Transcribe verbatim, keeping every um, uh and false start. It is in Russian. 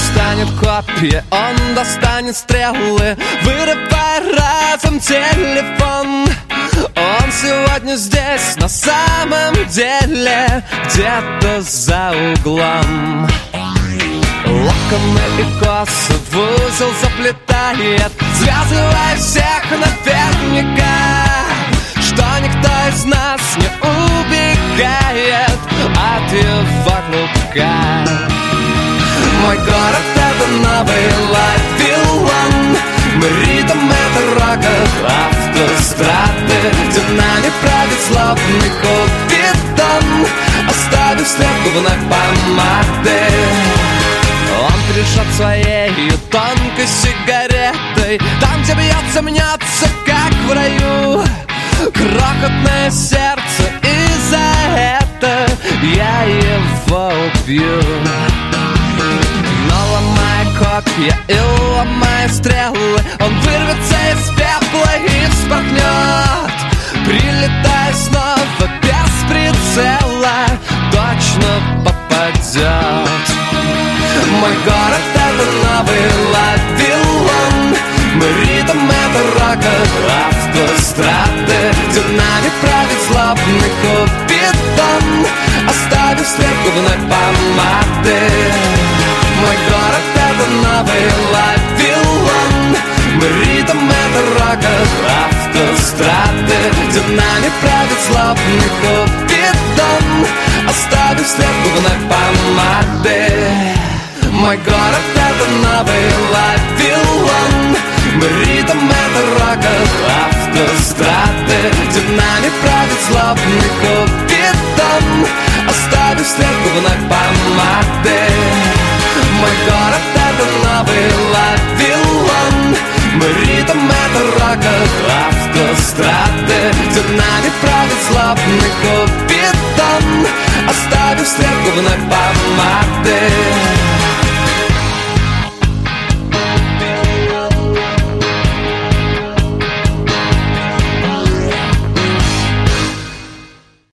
достанет копья, он достанет стрелы, вырывая разом телефон. Он сегодня здесь, на самом деле, где-то за углом. Локоны и косы в узел заплетает, связывая всех наверняка, что никто из нас не убегает от его клубка. Мой город — это новый Вавилон, мы ритм — это рок, автострады, где нами правит злобный купидон, оставив след губной помады. Он прижат своей тонкой сигаретой, там, где бьется, мнется, как в раю, крохотное сердце, и за это я его убью. Но ломая копья и ломая стрелы, он вырвется из пепла и вспорхнет, прилетая снова без прицела, точно попадет. Мой город — это новый Вавилон, мы ритм — это рок, автострады, где нами правит злобный купидон, оставив след губной помады. Мой город — это новый Вавилон, мы ритм — это рок, автострады, где нами правит злобный купидон, оставив след губной помады. Мой город — это новый Вавилон, мы ритм — это рок, автострады, где нами правит злобный купидон, оставив след губной помады. Мой город — это новый Вавилон.